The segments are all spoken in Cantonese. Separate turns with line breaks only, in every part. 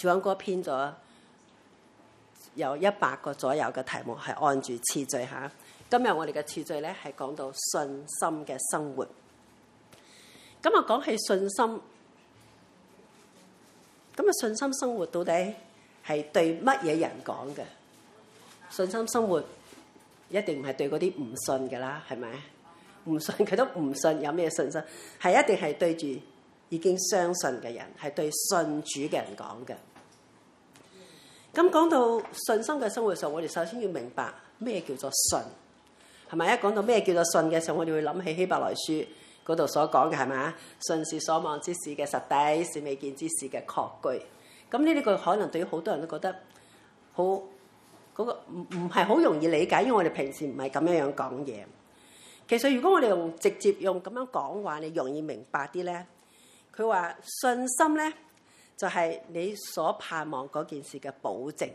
主講歌編咗有100個左右嘅題目，係按住次序嚇。今日我哋嘅次序咧係講到信心嘅生活。咁啊，講起信心，咁啊，信心生活到底係對乜嘢人講嘅？信心生活一定唔係對嗰啲唔信嘅啦，係咪？唔信佢都唔信，有咩信心？係一定係對住已經相信嘅人，係對信主嘅人講嘅。咁講到信心嘅生活嘅時候，我哋首先要明白咩叫做信，係咪？一講到咩叫做信嘅時候，我哋會諗起希伯來書嗰度所講嘅，係咪？信是所望之事嘅實底，是未見之事嘅確據。咁呢個可能對於好多人都覺得好嗰個唔係好容易理解，因為我哋平時唔係咁樣講嘢。其實如果我哋直接用咁樣講話，你容易明白啲咧。佢話信心咧就係你所盼望嗰件事嘅保證，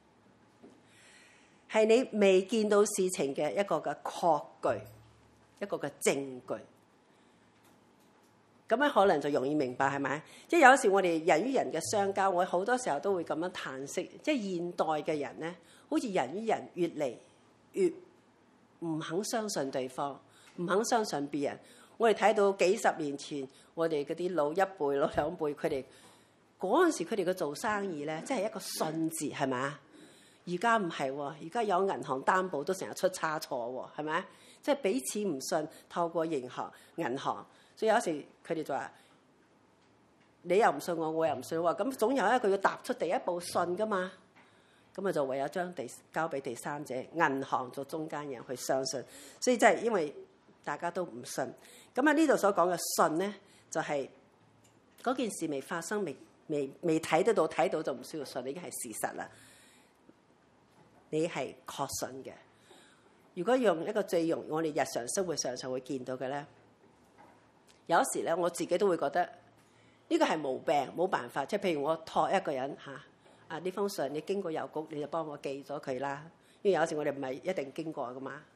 係你未見到事情嘅一個嘅確據，一個嘅證據。咁樣可能就容易明白，係咪？即係有時我哋人與人嘅相交，我好多時候都會咁樣嘆息。即係現代嘅人咧，好似人與人越嚟越唔肯相信對方，唔肯相信別人。我哋睇到幾十年前，我哋嗰啲老一輩、老兩輩，佢哋嗰陣時佢哋嘅做生意咧，即係一個信字，係咪啊？而家唔係喎，而家有銀行擔保都成日出差錯喎，係咪？即係彼此唔信，透過銀行，所以有時佢哋就話：你又唔信我，我又唔信我，咁總有一個要踏出第一步信噶嘛。咁啊就唯有將地交俾第三者，銀行做中間人去相信。所以即係因為大家都唔信。咁啊呢度所講嘅信咧，就係嗰件事未發生，未睇得到，睇到就唔需要信，已經係事實啦。你係確信嘅。如果用一個最容易我哋日常生活上就會見到嘅咧，有時咧我自己都會覺得呢個係毛病，冇辦法。即係譬如我託一個人嚇，呢封信你經過郵局，你就幫我寄咗佢啦。因為有時我哋唔係一定經過噶嘛。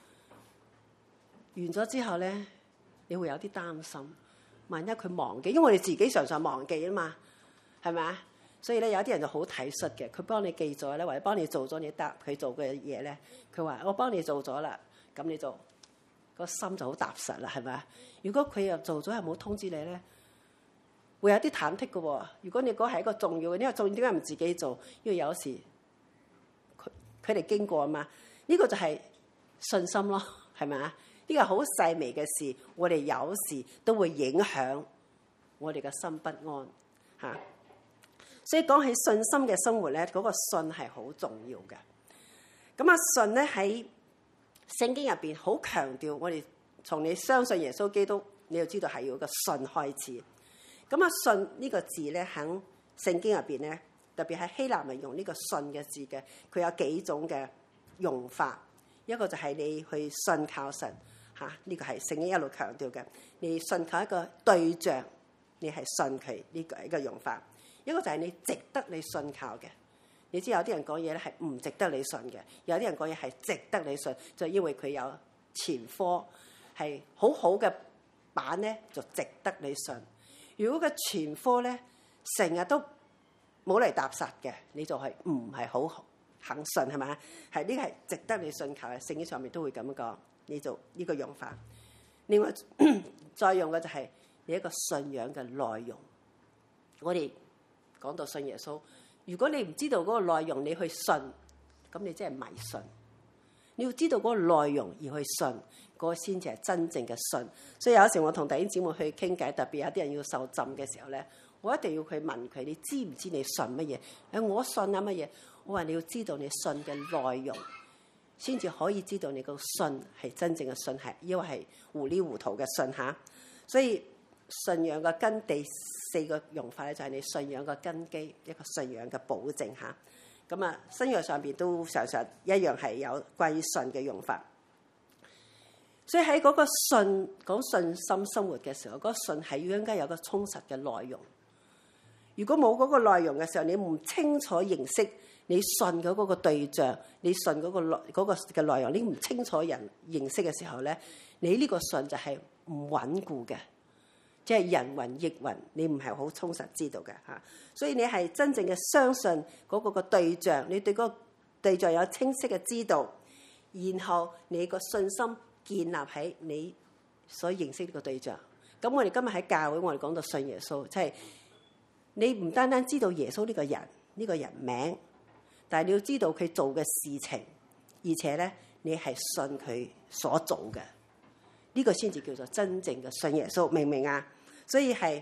完咗之後咧，你會有啲擔心，萬一佢忘記，因為我哋自己常常忘記啊嘛，係咪啊？所以咧有啲人就好體恤嘅，佢幫你記咗咧，或者幫你做咗你答佢做嘅嘢咧，佢話我幫你做咗啦，咁你就個心就好踏實啦，係咪啊？如果佢又做咗又冇通知你咧，會有啲忐忑嘅喎。如果你嗰係一個重要嘅，因為重要點解唔自己做？因為有時佢哋經過啊嘛，呢個就係信心咯，係咪啊？呢個好細微嘅事，我哋有時都會影響我哋嘅心不安嚇。所以講起信心嘅生活咧，嗰個信係好重要嘅。咁啊，信咧喺聖經入邊好強調，我哋從你相信耶穌基督，你就知道係要個信開始。咁啊，信呢個字咧喺聖經入邊咧，特別係希臘文用呢個信嘅字嘅，佢有幾種嘅用法。一個就係你去信靠神。呢個係聖經一路強調嘅，你信靠一個對象，你係信佢呢個一個用法。一個就係你值得你信靠嘅。你知有啲人講嘢咧係唔值得你信嘅，有啲人講嘢係值得你信，就因為佢有前科，係好好嘅版咧就值得你信。如果個前科咧成日都冇嚟踏實嘅，你就係唔係好肯信，係咪？係呢個係值得你信靠嘅，聖經上面都會咁樣講。你做呢個用法，另外再用嘅就係你一個信仰嘅內容。我哋講到信耶穌，如果你唔知道嗰個內容，你去信，咁你真係迷信。你要知道嗰個內容而去信，嗰個先至係真正嘅信。所以有時我同弟兄姊妹去傾偈，特別有啲人要受浸嘅時候咧，我一定要佢問佢：你知唔知你信乜嘢？我信啊乜嘢？我話你要知道你信嘅內容，先至可以知道你個信係真正嘅信，係因為係糊里糊塗嘅信嚇。所以信仰嘅根，第4個用法咧就係你信仰嘅根基，一個信仰嘅保證嚇。咁啊，新約上邊都常常一樣係有關於信嘅用法。所以喺嗰個信講信心生活嘅時候，嗰個信係要應該有個充實嘅內容。如果冇嗰個內容嘅時候，你唔清楚認識你信嘅嗰個對象，你信嗰個嘅內容，你唔清楚認識嘅時候咧，你呢個信就係唔穩固嘅， 即係人云亦云，你唔係好充實知道嘅嚇。所以你係真正嘅相信嗰個對象，你對嗰個對象有清晰嘅知道，然後你個信心建立喺你所認識呢個對象。咁我哋今日喺教會，我哋講到信耶穌，即係你唔單單知道耶穌呢個人，呢個人名，但係你要知道佢做嘅事情，而且咧你係信佢所做嘅，呢個先至叫做真正嘅信耶穌，明唔明啊？所以係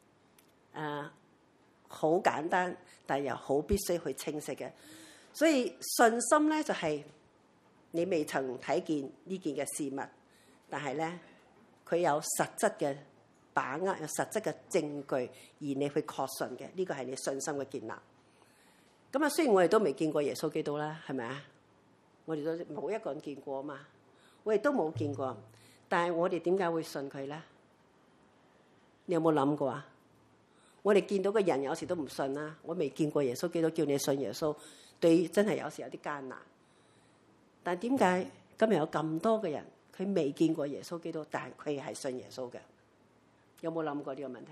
好簡單，但係又好必須去清晰嘅。所以信心咧就係你未曾睇見呢件嘅事物，但係咧佢有實質嘅把握，有實質嘅證據，而你去確信嘅，呢個係你信心嘅建立。咁啊，雖然我哋都未見過耶穌基督啦，係咪啊？我哋都冇一個人見過啊嘛，我哋都冇見過，但係我哋點解會信佢咧？你有冇諗過啊？我哋見到嘅人有時都唔信啦。我未見過耶穌基督，叫你信耶穌，對真係有時有啲艱難。但係點解今日有咁多嘅人，佢未見過耶穌基督，但係佢係信耶穌嘅？有冇諗過呢個問題？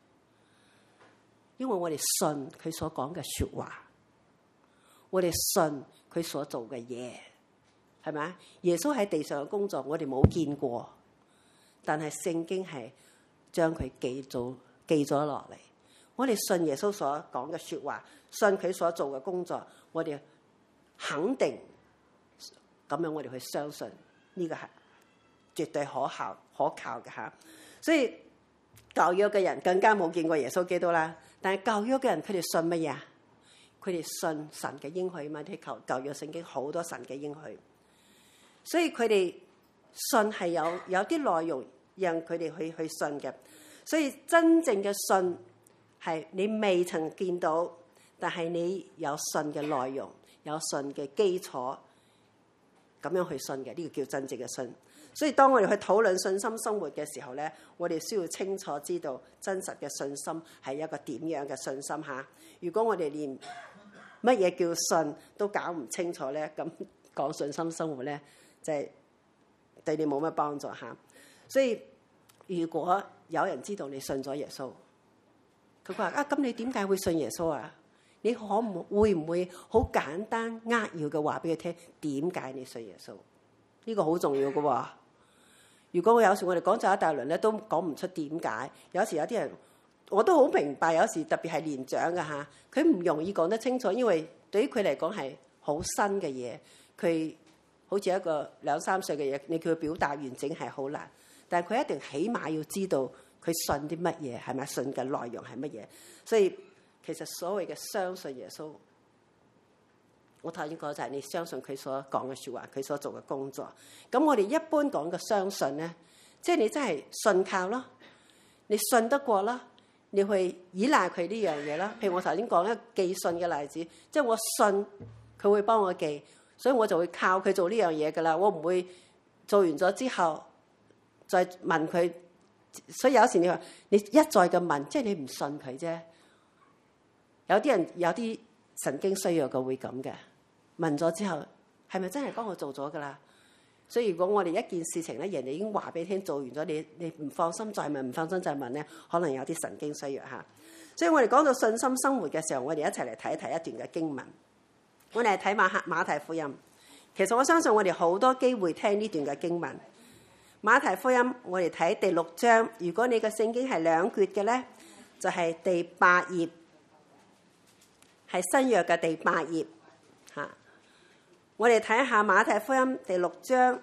因為我哋信佢所講嘅說話，我哋信佢所做嘅嘢，係咪啊？耶穌喺地上嘅工作，我哋冇見過，但係聖經係將佢記咗落嚟。我哋信耶穌所講嘅說話，信佢所做嘅工作，我哋肯定咁樣，我哋去相信呢個係絕對可靠嘅吓。所以舊約嘅人更加冇見過耶穌基督啦。但係舊約嘅人，佢哋信乜嘢啊？佢哋信神嘅應許嘛。啲舊約聖經好多神嘅應許，所以佢哋信係有啲內容讓佢哋去信嘅。所以真正嘅信係你未曾見到，但係你有信嘅內容，有信嘅基礎，咁樣去信嘅，呢個叫真正嘅信。所以當我哋去討論信心生活嘅時候咧，我哋需要清楚知道真實嘅信心係一個點樣嘅信心嚇。如果我哋連乜嘢叫信都搞唔清楚咧，咁講信心生活咧，就係對你冇乜幫助嚇。所以如果有人知道你信咗耶穌，佢話咁你點解會信耶穌啊？你會唔會好簡單扼要嘅話俾佢聽點解你信耶穌？呢個好重要嘅喎。如果有時我哋講咗一大輪咧，都講唔出點解。有時有啲人我都好明白，有時特別係年長嘅嚇，佢唔容易講得清楚，因為對於佢嚟講係好新嘅嘢。佢好似一個2、3歲嘅嘢，你叫佢表達完整係好難。但係佢一定起碼要知道佢信啲乜嘢，係咪信嘅內容係乜嘢。所以其實所謂嘅相信耶穌，我頭先講就係你相信佢所講嘅説話，佢所做嘅工作。咁我哋一般講嘅相信咧，即係你真係信靠咯，你信得過啦，你去依賴佢呢樣嘢啦。譬如我頭先講一個寄信嘅例子，即係我信佢會幫我寄，所以我就會靠佢做呢樣嘢噶啦。我唔會做完咗之後再問佢。所以有時你話你一再嘅問，即係你唔信佢啫。有啲人有啲神經衰弱嘅會咁嘅。問咗之後，係咪真係幫我做咗㗎啦？所以如果我哋一件事情咧，人哋已經話俾你聽做完咗，你唔放心再問，唔放心再問咧，可能有啲神經衰弱嚇。所以我哋講到信心生活嘅時候，我哋一齊嚟睇一睇一段嘅經文。我哋係睇馬太福音。其實我相信我哋好多機會聽呢段嘅經文。馬太福音我哋睇第6章。如果你嘅聖經係2卷嘅咧，就係第8頁，係新約嘅第8頁嚇。我哋睇下馬太福音第6章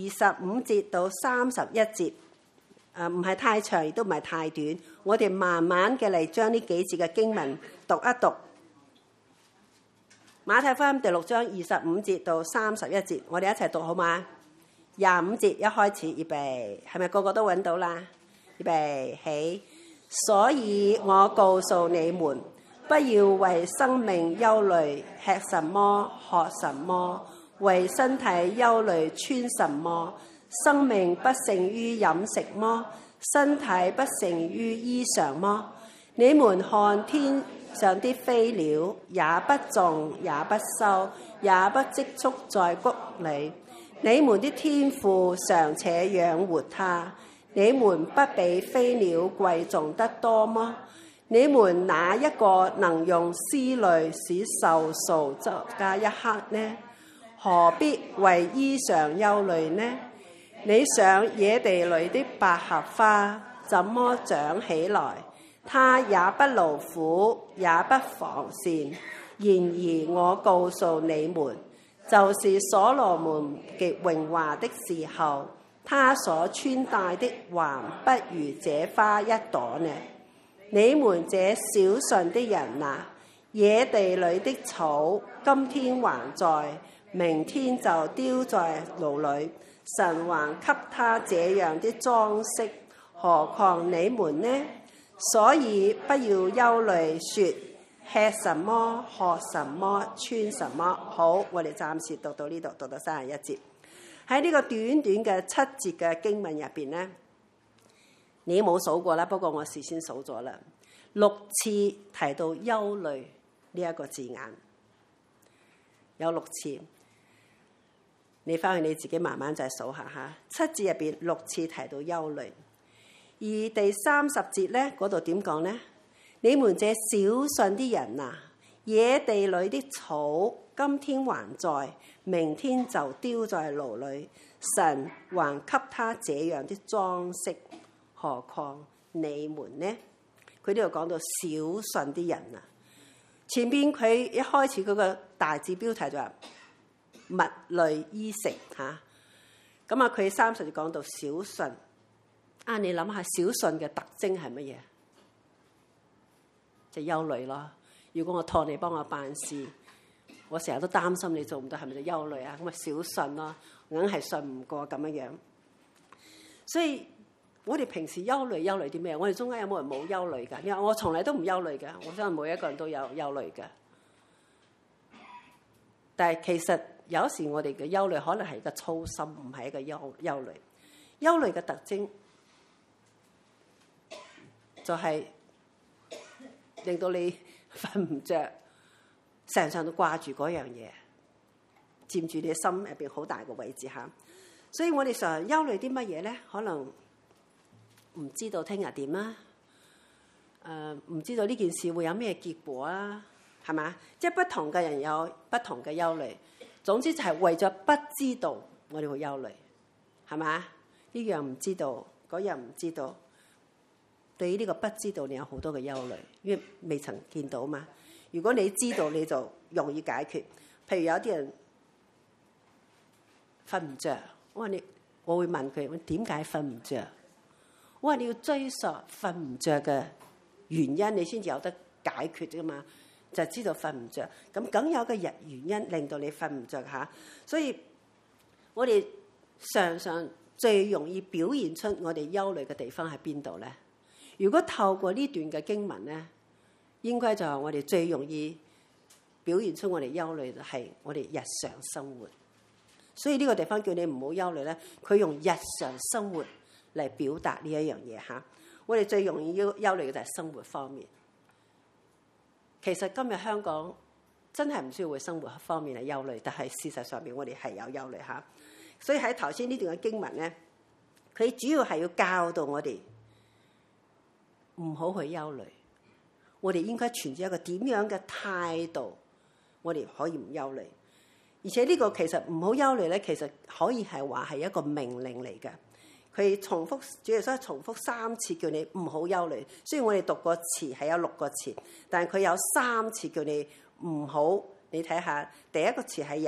25節到31節，唔係太長，亦都唔係太短。我哋慢慢嘅嚟將呢幾節嘅經文讀一讀。馬太福音第6章25節到31節，我哋一齊讀好嗎？25節一開始，預備，係咪個個都揾到啦？預備起。所以我告訴你們，不要為生命憂慮，吃什麼，喝什麼；為身體憂慮，穿什麼。生命不勝於飲食麼？身體不勝於衣裳麼？你們看天上的飛鳥，也不種，也不收，也不積蓄在谷裏，你們的天父尚且養活他， 你們不比飛鳥貴重得多麼？你們哪一個能用思慮使壽數增加一刻呢？何必為衣裳憂慮呢？你想野地裏的百合花怎麼長起來？它也不勞苦，也不紡線。然而我告訴你們，就是所羅門極榮華的時候，他所穿戴的還不如這花一朵呢。你們這小信的人啊，野地裏的草今天還在，明天就丟在爐裏，神還給他這樣的裝飾，何況你們呢？所以不要憂慮說吃什麼喝什麼穿什麼。好，我哋暫時讀到呢度，讀到31節。喺呢個短短嘅7節嘅經文入邊呢，你冇數過啦，不過我事先數咗啦，6次提到憂慮呢一個字眼，有6次。你翻去你自己慢慢再數下嚇。7節入邊6次提到憂慮，而第30節咧嗰度點講呢？你們這小信的人啊，野地裏的草今天還在，明天就丟在爐裏，神還給他這樣的裝飾，何況你們呢？佢呢度講到小信啲人啊，前邊佢一開始嗰個大字標題就話物類衣食嚇，咁啊佢30就講到小信啊，你諗下小信嘅特徵係乜嘢？就憂慮咯。如果我託你幫我辦事，我成日都擔心你做唔到，係咪就憂慮啊？咁啊小信咯，硬係信唔過咁樣樣。所以我哋平時憂慮啲咩？我哋中間有冇人冇憂慮㗎？因為我從來都唔憂慮㗎，我相信每一個人都有憂慮㗎。但係其實有時我哋嘅憂慮可能係一個操心，唔係一個憂慮。憂慮嘅特徵就係令到你瞓唔着，成日都掛住嗰樣嘢，佔住你心入邊好大個位置嚇。所以我哋常憂慮啲乜嘢咧？可能唔知道聽日點啦，唔知道呢件事會有咩結果啊，係嘛？即係不同嘅人有不同嘅憂慮。總之就係為咗不知道，我哋會憂慮，係嘛？呢樣唔知道，嗰樣唔知道。對於呢個不知道，你有好多嘅憂慮，因為未曾見到嘛。如果你知道，你就容易解決。譬如有啲人瞓唔着，我會問佢：點解瞓唔着？我話你要追溯瞓唔着嘅原因，你先至有得解決啫嘛。就知道瞓唔着，咁梗有個原因令到你瞓唔着嚇。所以我哋常常最容易表現出我哋憂慮嘅地方喺邊度咧？如果透過呢段嘅經文咧，應該就係我哋最容易表現出我哋憂慮係我哋日常生活。所以呢個地方叫你唔好憂慮咧，佢用日常生活嚟表達呢一樣嘢嚇。我哋最容易憂慮嘅就係生活方面。其實今日香港真係唔需要為生活方面嚟憂慮，但係事實上面我哋係有憂慮嚇。所以喺頭先呢段嘅經文咧，佢主要係要教導我哋唔好去憂慮，我哋應該存住一個點樣嘅態度，我哋可以唔憂慮。而且呢個其實唔好憂慮咧，其實可以係話係一個命令嚟嘅。佢重複，主耶穌重複3次叫你唔好憂慮。雖然我哋讀個詞係有6個詞，但係佢有3次叫你唔好。你睇下第一個詞係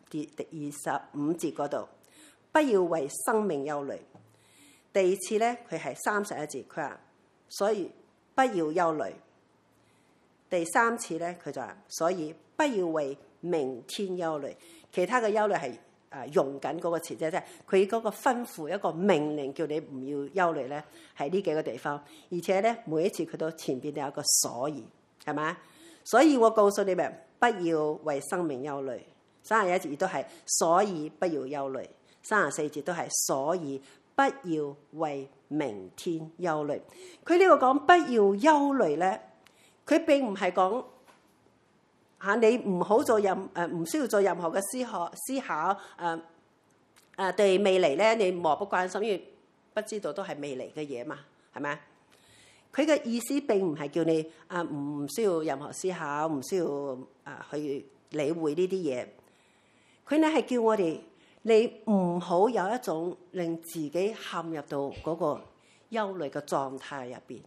25節嗰度，不要為生命憂慮。第二次咧，佢係31節，佢話所以不要憂慮。第3次咧，佢就話所以不要為明天憂慮。其他嘅憂慮係用緊嗰個詞啫，即係佢嗰個吩咐一個命令叫你唔要憂慮咧，係呢幾個地方。而且咧，每一次佢都前邊都有一個所以，係咪？所以我告訴你們，不要為生命憂慮。31節亦都係所以不要憂慮。34節都係所以不要為明天憂慮。佢呢個講不要憂慮咧，佢並唔係講你唔好做唔需要做任何嘅思考，對未來咧你漠不關心，因為不知道都係未嚟嘅嘢嘛，係咪？佢嘅意思並唔係叫你唔需要任何思考，唔需要去理會呢啲嘢。佢呢係叫我哋，你唔好有一種令自己陷入到嗰個憂慮嘅狀態入邊。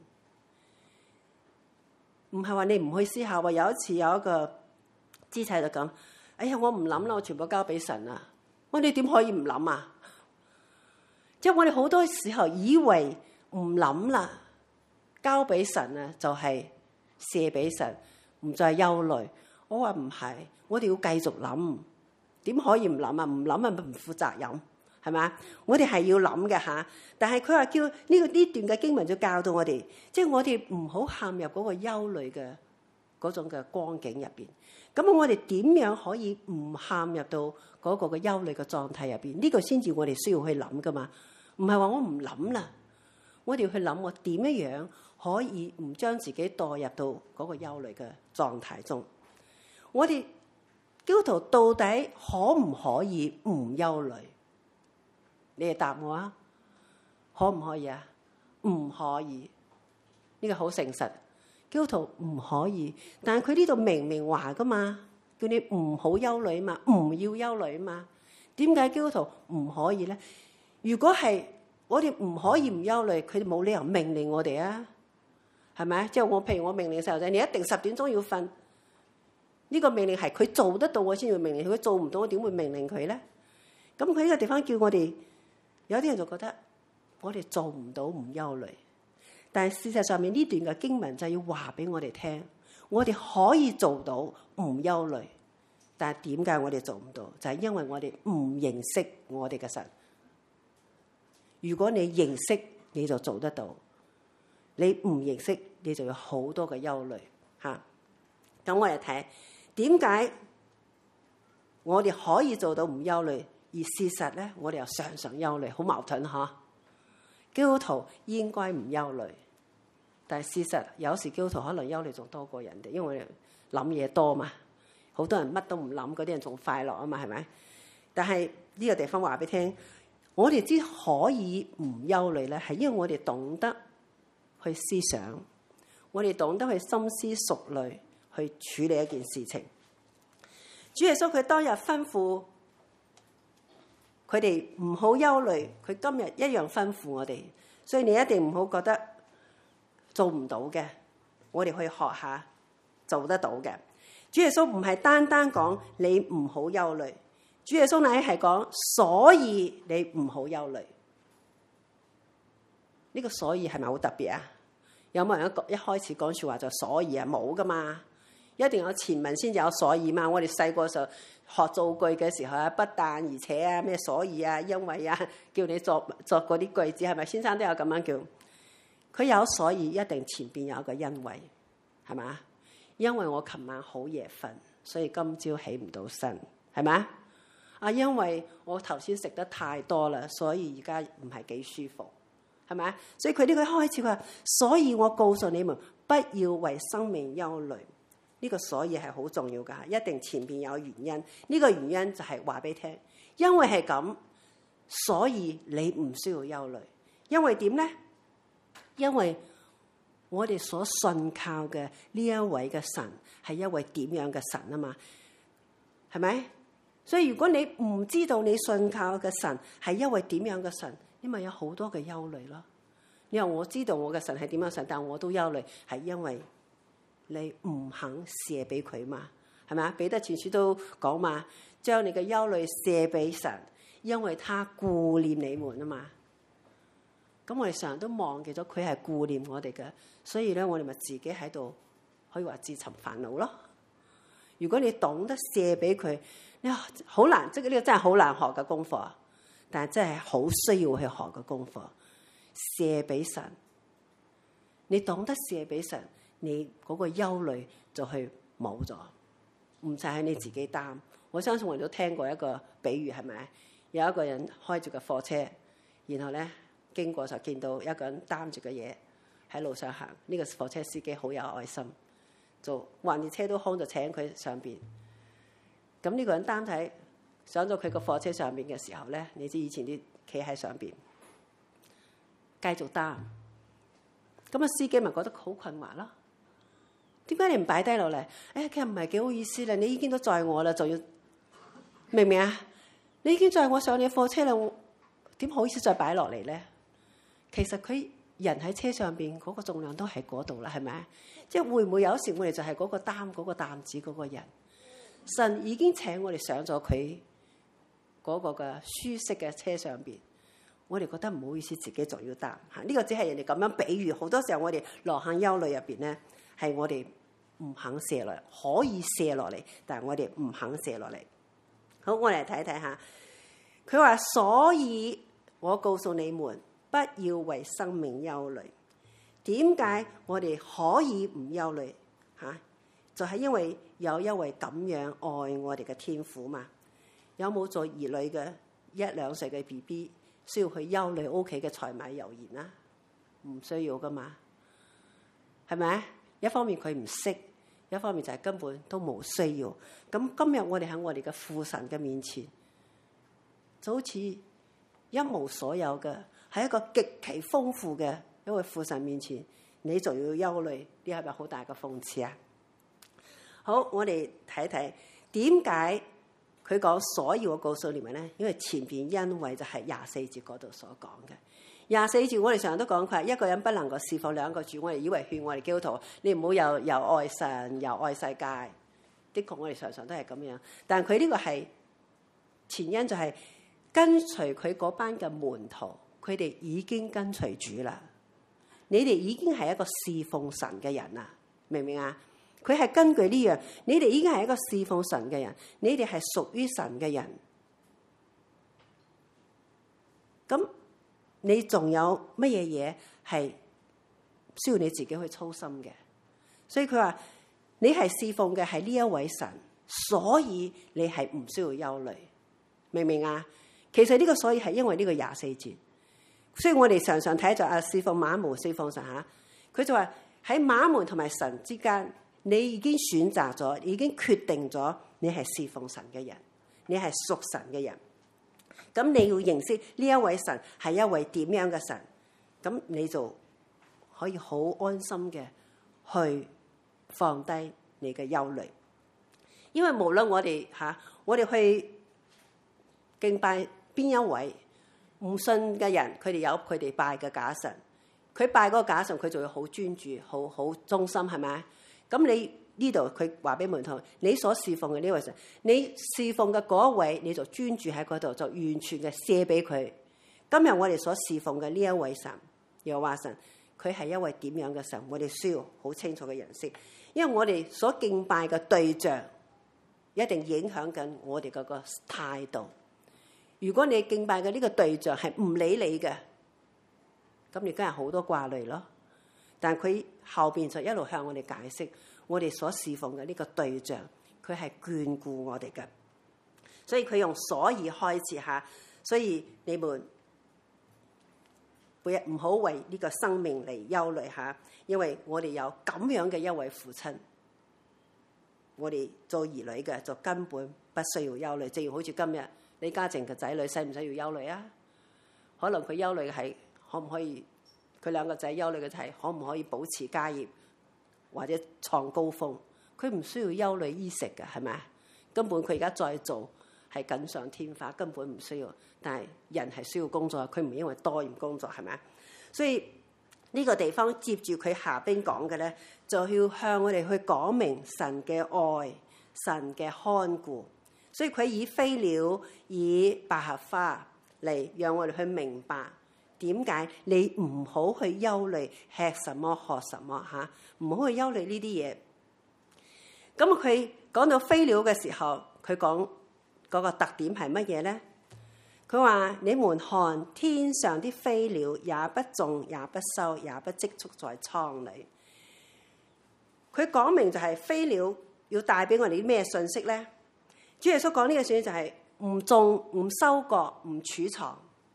唔係話你唔去思考。有一次有一個肢體就咁，哎呀，我唔諗啦，我全部交俾神啦。我哋點可以唔諗啊？即係我哋好多時候以為唔諗啦，交俾神啊，就係卸俾神，唔再憂慮。我話唔係，我哋要繼續諗。點可以唔諗啊？唔諗咪唔負責任，係咪？我哋係要諗嘅嚇。但係佢話叫呢段嘅經文就教導我哋，即係我哋唔好陷入嗰個憂慮嘅嗰種嘅光景入邊。咁我哋點樣可以唔陷入到嗰個嘅憂慮嘅狀態入邊？呢個先至我哋需要去諗噶嘛。唔係話我唔諗啦，我哋要去諗我點樣可以唔將自己墮入到嗰個憂慮嘅狀態中。我哋基督徒到底可唔可以唔憂慮？你哋答我啊，可唔可以啊？唔可以，呢個好誠實。基督徒唔可以，但係佢呢度明明話噶嘛，叫你唔好憂慮嘛，唔要憂慮嘛。點解基督徒唔可以咧？如果係我哋唔可以唔憂慮，佢哋冇理由命令我哋啊，係咪？即係譬如我命令細路仔，你一定10點鐘要瞓。呢個命令係佢做得到，我先會命令佢；佢做唔到，我點會命令佢咧？咁佢呢個地方叫我哋，有啲人就覺得我哋做唔到唔憂慮。但係事實上面呢段嘅經文就要話俾我哋聽，我哋可以做到唔憂慮。但係點解我哋做唔到？就係因為我哋唔認識我哋嘅神。如果你認識，你就做得到；你唔認識，你就有好多嘅憂慮嚇。咁我哋睇點解我哋可以做到唔憂慮，而事實咧，我哋又常常憂慮，好矛盾嚇。基督徒應該唔憂慮，但係事實有時基督徒可能憂慮仲多過人哋，因為我哋諗嘢多嘛。好多人乜都唔諗，嗰啲人仲快樂啊嘛，係咪？但係呢個地方話俾你聽，我哋只可以唔憂慮咧，係因為我哋懂得去思想，我哋懂得去深思熟慮，去處理一件事情。主耶穌佢當日吩咐佢哋唔好憂慮，佢今日一樣吩咐我哋，所以你一定唔好覺得做唔到嘅，我哋去學下做得到嘅。主耶穌唔係單單講你唔好憂慮，主耶穌乃係講所以你唔好憂慮。呢個所以係咪好特別啊？有冇人一開始講說話就所以啊？冇噶嘛，一定有前文先至有所以嘛。我哋細個時候學造句嘅時候啊，不但而且啊，咩所以啊，因為啊，叫你作嗰啲句子係咪？先生都有咁樣叫。佢有所以，一定前邊有一個因為，係嘛？因為我琴晚好夜瞓，所以今朝起唔到身，係咪啊？因為我頭先食得太多啦，所以而家唔係幾舒服，係咪？所以佢呢個開始話，所以我告訴你們，不要為生命憂慮。呢個所以係好重要㗎，一定前邊有原因。呢個原因就係話俾你聽，因為係咁，所以你唔需要憂慮。因為點咧？因為我哋所信靠嘅呢一位嘅神係一位點樣嘅神啊嘛？係咪？所以如果你唔知道你信靠嘅神係一位點樣嘅神，你咪有好多嘅憂慮咯。你話我知道我嘅神係點樣神，但我都憂慮，係因為你唔肯卸俾佢嘛？係咪啊？彼得前書都講嘛，將你嘅憂慮卸俾神，因為他顧念你們啊嘛。咁我哋成日都忘記咗佢係顧念我哋嘅，所以咧我哋咪自己喺度可以話自尋煩惱咯。如果你懂得卸俾佢，你好難，即係呢個真係好難學嘅功課，但係真係好需要去學嘅功課。卸俾神，你懂得卸俾神，你嗰個憂慮就去冇咗，唔使喺你自己擔。我相信我哋都聽過一個比喻，係咪？有一個人開住個貨車，然後咧，經過就見到一個人擔住嘅嘢喺路上行，呢個貨車司機好有愛心，就橫掂車都空就請佢上邊。咁呢個人擔仔上咗佢個貨車上邊嘅時候咧，你知以前啲企喺上邊， 繼續擔。咁司機咪覺得好困惑咯。點解你唔擺低落嚟？其實唔係幾好意思啦，你已經都載我啦，仲要明唔明啊？你已經載我上你貨車啦，點好意思再擺落嚟咧？其實佢人喺車上邊嗰個重量都喺嗰度啦，係咪？即係會唔會有時我哋就係嗰個擔嗰個擔子嗰個人？神已經請我哋上咗佢嗰個嘅舒適嘅車上邊，我哋覺得唔好意思，自己仲要擔嚇。呢個只係人哋咁樣比喻。好多時候我哋羅漢憂慮入邊咧，係我哋唔肯卸落嚟，可以卸落嚟，但係我哋唔肯卸落嚟。好，我哋嚟睇睇下。佢話：所以我告訴你們，不要為生命憂慮。點解我哋可以唔憂慮嚇？就係因為有一位咁樣愛我哋嘅天父嘛。有冇做兒女嘅1、2歲嘅 BB 需要去憂慮屋企嘅柴米油鹽啊？唔需要噶嘛，係咪？一方面佢唔識，一方面就係根本都冇需要。咁今日我哋喺我哋嘅父神嘅面前，就好似一無所有嘅，喺一個極其豐富嘅一位父神面前，你仲要憂慮，呢係咪好大嘅諷刺啊？好，我哋睇睇點解佢講，所以我告訴你們咧，因為前邊因為就係24節嗰度所講嘅。24節我哋成日都講，佢話一個人不能夠侍奉兩個主。我哋以為勸我哋基督徒，你唔好又愛神又愛世界。的確我哋常常都係咁樣，但係佢呢個係前因，就係跟隨佢嗰班嘅門徒，佢哋已經跟隨主啦。你哋已經係一個侍奉神嘅人啦，明唔明啊？佢係根據呢樣，你哋已經係一個侍奉神嘅人，你哋係屬於神嘅人。咁你仲有乜嘢嘢係需要你自己去操心嘅？所以佢話你係侍奉嘅係呢一位神，所以你係唔需要憂慮，明唔明啊？其實呢個所以係因為呢個24節，所以我哋常常睇就侍奉馬門侍奉神嚇，佢就話喺馬門同埋神之間。你已經選擇咗，已經決定咗，你係侍奉神嘅人，你係屬神嘅人。咁你要認識呢一位神係一位點樣嘅神，咁你就可以好安心嘅去放低你嘅憂慮。因為無論我哋我哋去敬拜邊一位唔信嘅人，佢哋有佢哋拜嘅假神，佢拜嗰個假神，佢就會好專注、好忠心，係咪？咁你呢度佢話俾門徒，你所侍奉嘅呢位神，你侍奉嘅嗰一位，你就專注喺嗰度，就完全嘅卸俾佢。今日我哋所侍奉嘅呢一位神，又話神，佢係一位點樣嘅神？我哋需要好清楚嘅認識，因為我哋所敬拜嘅對象，一定影響緊我哋嗰個態度。如果你敬拜嘅呢個對象係唔理你嘅，咁你梗係好多掛慮咯。但佢後邊就一路向我哋解釋，我哋所侍奉嘅呢個對象，佢係眷顧我哋嘅。所以佢用所以開始下，所以你們每日唔好為呢個生命嚟憂慮下，因為我哋有咁樣嘅一位父親，我哋做兒女嘅就根本不需要憂慮。正如好似今日李嘉誠嘅仔女，使唔使要憂慮啊？可能佢憂慮嘅係可唔可以？佢兩個仔憂慮嘅係可唔可以保持家業或者創高峰？佢唔需要憂慮衣食嘅，係咪？根本佢而家再做係錦上添花，根本唔需要。但係人係需要工作，佢唔因為多而工作，係咪？所以呢個地方接住佢下邊講嘅咧，就要向我哋去講明神嘅愛、神嘅看顧。所以佢以飛鳥、以百合花嚟讓我哋去明白。點解你唔好去憂慮吃什麼喝什麼嚇？唔好去憂慮呢啲嘢。咁佢講到飛鳥嘅時候，佢講嗰個特點係乜嘢咧？佢話：你們看天上啲飛鳥，也不種，也不收，也不積蓄在倉裏。佢講明就係飛鳥要帶俾我哋啲咩信息咧？主耶穌講呢個信息就係唔種、唔收割、唔儲藏。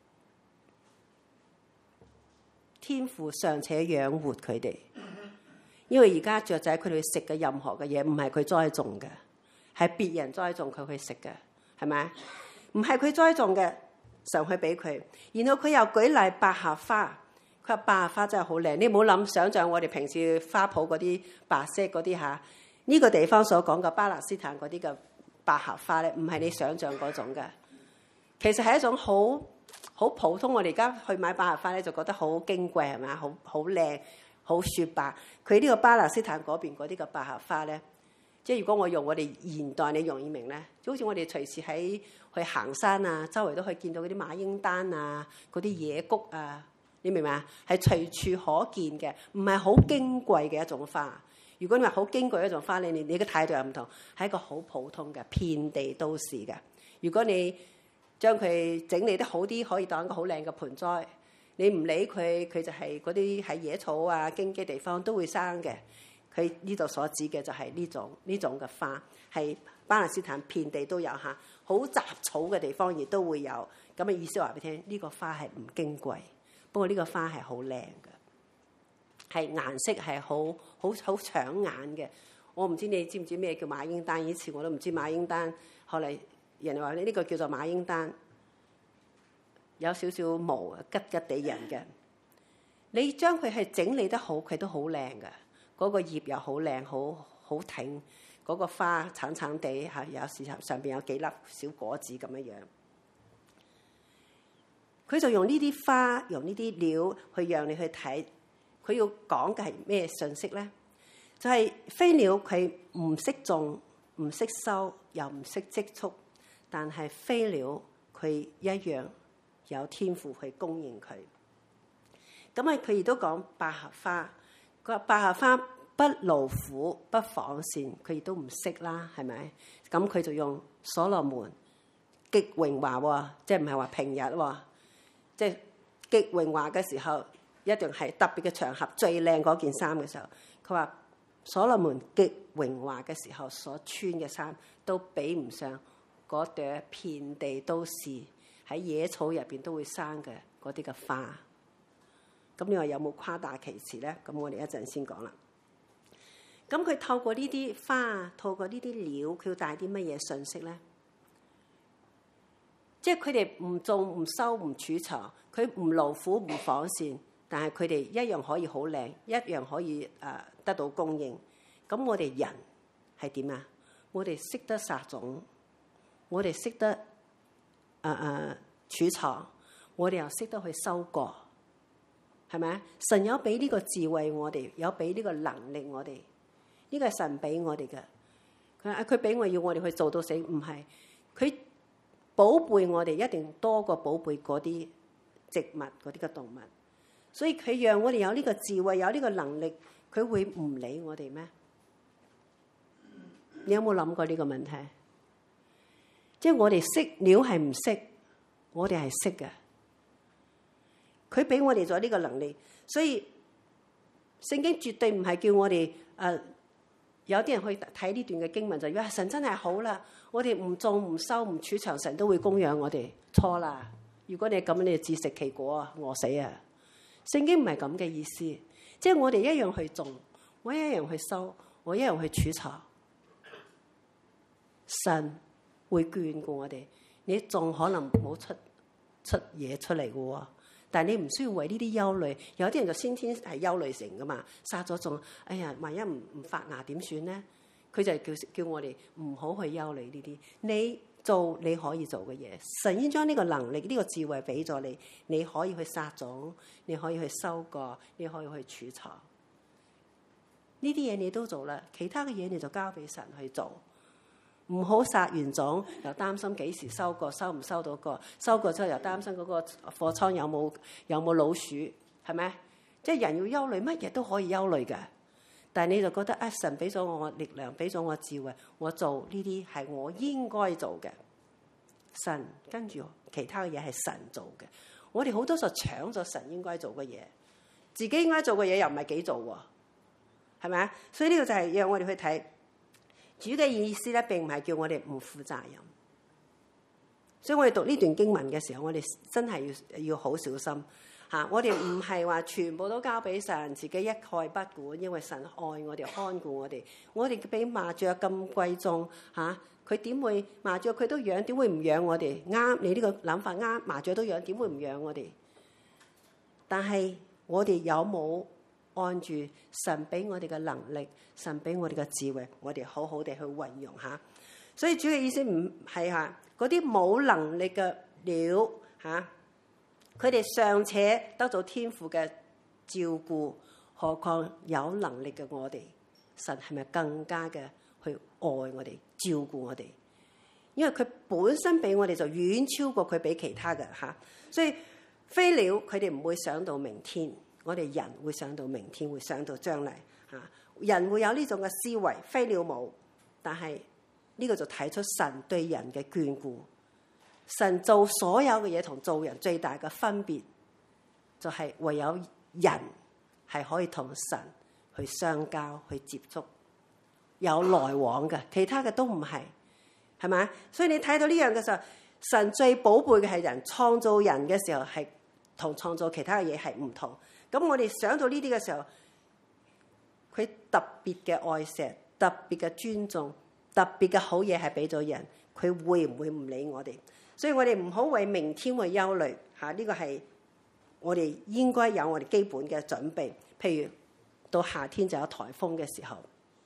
天父尚且養活佢哋，因為而家雀仔佢哋食嘅任何嘅嘢唔係佢栽種嘅，係別人栽種佢去食嘅，係咪？唔係佢栽種嘅，上去俾佢。然後佢又舉例百合花， 佢話百合花真係好靚，你唔好諗想像我哋平時花圃嗰啲白色嗰啲嚇，呢個地方所講嘅巴勒斯坦嗰啲嘅百合花咧，唔係你想像嗰種嘅，其實係一種好普通。我哋而家去買百合花咧，就覺得好矜貴係咪啊？好靚，好雪白。佢呢個巴勒斯坦嗰邊嗰啲嘅百合花咧，即係如果我用我哋現代你容易明咧，就好似我哋隨時去行山啊，周圍都可以見到嗰啲馬英丹啊，嗰啲野菊啊。你明唔明啊？係隨處可見嘅，唔係好矜貴嘅一種花。如果你話好矜貴嘅一種花，你嘅態度又唔同，係一個好普通嘅，遍地都是嘅。如果你將佢整理得好啲，可以當一個好靚嘅盆栽。你唔理佢，佢就係嗰啲喺野草啊、荊棘地方都會生嘅。佢呢度所指嘅就係呢種嘅花，係巴勒斯坦遍地都有嚇，好雜草嘅地方亦都會有。咁嘅意思話俾你聽，呢個花係唔矜貴。不過呢個花係好靚嘅，係顏色係好搶眼嘅。我唔知你知唔知咩叫馬英丹？以前我都唔知馬英丹，後嚟人哋話呢個叫做馬英丹，有少少毛啊，吉吉地人嘅。你將佢係整理得好，佢都好靚嘅。嗰個葉又好靚，好挺。嗰個花橙橙地嚇，有時上邊有幾粒小果子咁樣樣。佢就用呢啲花，用呢啲料去讓你去睇。佢要講嘅係咩信息咧？就係飛鳥佢唔識種、唔識收，又唔識積蓄，但係飛鳥佢一樣有天賦去供應佢。咁啊，佢亦都講百合花。佢話百合花不勞苦、不紡線，佢亦都唔識啦，係咪？咁佢就用所羅門極榮華喎，即係唔係話平日喎。即係極榮華嘅時候，一定係特別嘅場合，最靚嗰件衫嘅時候。佢話所羅門極榮華嘅時候所穿嘅衫，都比唔上嗰朵遍地都是喺野草入邊都會生嘅嗰啲嘅花。咁你話有冇誇大其詞咧？咁我哋一陣先講啦。咁佢透過呢啲花，透過呢啲料，佢要帶啲乜嘢信息咧？即係佢哋唔種、唔收、唔儲藏，佢唔勞苦、唔紡線，但係佢哋一樣可以好靚，一樣可以得到供應。咁我哋人係點啊？我哋識得撒種，我哋識得儲藏，我哋又識得去收割，係咪啊？神有俾呢個智慧我哋，有俾呢個能力我哋，呢個係神俾我哋嘅。佢俾我要我哋去做到死，唔係佢。寶貝我哋一定多過寶貝嗰啲植物嗰啲嘅動物，所以佢讓我哋有呢個智慧，有呢個能力，佢會唔理我哋咩？你有冇諗過呢個問題？即係我哋識料係唔識，我哋係識嘅。佢俾我哋咗呢個能力，所以聖經絕對唔係叫我哋有啲人去睇呢段嘅經文就話神真係好啦，我哋唔種唔收唔儲藏，神都會供養我哋。錯啦！如果你咁，你就自食其果啊，餓死啊！聖經唔係咁嘅意思，即係我哋一樣去種，我一樣去收，我一樣去儲藏，神會眷顧我哋。你種可能冇出嘢出嚟嘅喎。但係你唔需要為呢啲憂慮，有啲人就先天係憂慮成噶嘛，殺咗種，哎呀，萬一唔發芽點算咧？佢就係叫我哋唔好去憂慮呢啲。你做你可以做嘅嘢，神已經將呢個能力、呢個智慧俾咗你，你可以去撒種，你可以去收割，你可以去儲藏。呢啲嘢你都做啦，其他嘅嘢你就交俾神去做。唔好撒完種又擔心幾時收割，收唔收到割，收割之後又擔心嗰個貨倉有冇老鼠，係咪？即係人要憂慮，乜嘢都可以憂慮嘅。但係你就覺得神俾咗我力量，俾咗我智慧，我做呢啲係我應該做嘅。神跟住其他嘅嘢係神做嘅。我哋好多時候搶咗神應該做嘅嘢，自己應該做嘅嘢又唔係幾做喎，係咪啊？所以呢個就係讓我哋去睇。主嘅意思咧，並唔係叫我哋唔負責任，所以我哋讀呢段經文嘅時候，我哋真係要好小心嚇。我哋唔係話全部都交俾神，自己一概不管，因為神愛我哋，看顧我哋。我哋俾麻雀咁貴重嚇，佢點會麻雀佢都養，點會唔養我哋？啱，你呢個諗法啱，麻雀都養，點會唔養我哋？但係我哋有冇按住神俾我哋嘅能力，神俾我哋嘅智慧，我哋好好地去運用下。所以主嘅意思唔係嗰啲冇能力嘅鳥佢哋尚且得到天父嘅照顧，何況有能力嘅我哋？神係咪更加嘅去愛我哋、照顧我哋？因為佢本身俾我哋就遠超過佢俾其他嘅所以飛鳥佢哋唔會想到明天，我哋人會想到明天，會想到將來人會有呢種嘅思維，飛鳥冇。但係呢個就睇出神對人嘅眷顧。神做所有嘅嘢同做人最大嘅分別，就係唯有人係可以同神去相交、去接觸、有來往嘅，其他嘅都唔係，係咪？所以你睇到呢樣嘅時候，神最寶貝嘅係人，創造人嘅時候係同創造其他嘅嘢係唔同。咁我哋想到呢啲嘅時候，佢特別嘅愛錫、特別嘅尊重、特別嘅好嘢係俾咗人，佢會唔會唔理我哋？所以我哋唔好為明天去憂慮呢個係我哋應該有我哋基本嘅準備。譬如到夏天就有颱風嘅時候，